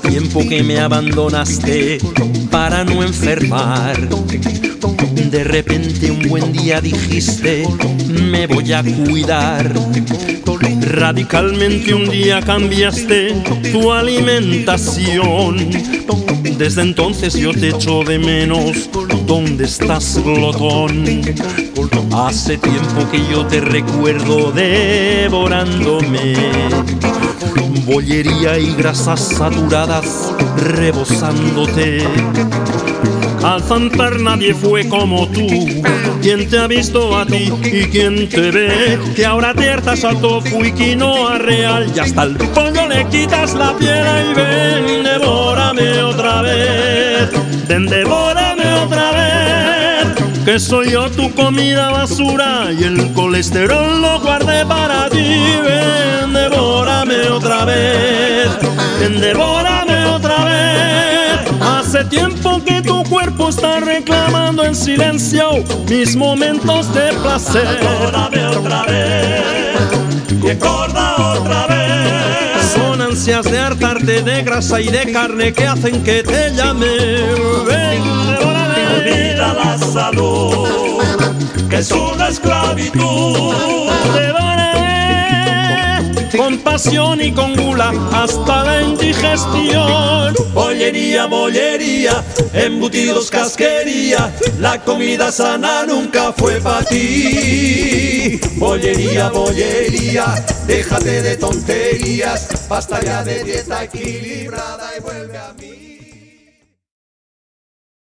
tiempo que me abandonaste para no enfermar. De repente un buen día dijiste, me voy a cuidar. Radicalmente un día cambiaste tu alimentación. Desde entonces yo te echo de menos. ¿Dónde estás, glotón? Hace tiempo que yo te recuerdo devorándome. Bollería y grasas saturadas rebosándote. Al zanjar nadie fue como tú. ¿Quién te ha visto a ti y quién te ve? Que ahora te hartas a tofu y quinoa real, y hasta el pollo le quitas la piel. Y ven, devórame otra vez. Ven, devórame otra vez. Que soy yo tu comida basura y el colesterol lo guardé para ti. Ven, devórame otra vez. Ven, devórame otra vez. Hace tiempo que tu cuerpo está reclamando en silencio mis momentos de placer. Devórame otra vez, y engorda otra vez. Son ansias de hartarte de grasa y de carne que hacen que te llame. Ven, devórame. Olvida la salud, que es una esclavitud. Con pasión y con gula hasta la indigestión. Bollería, bollería, embutidos, casquería, la comida sana nunca fue para ti. Bollería, bollería, déjate de tonterías, basta ya de dieta equilibrada y vuelve a mí.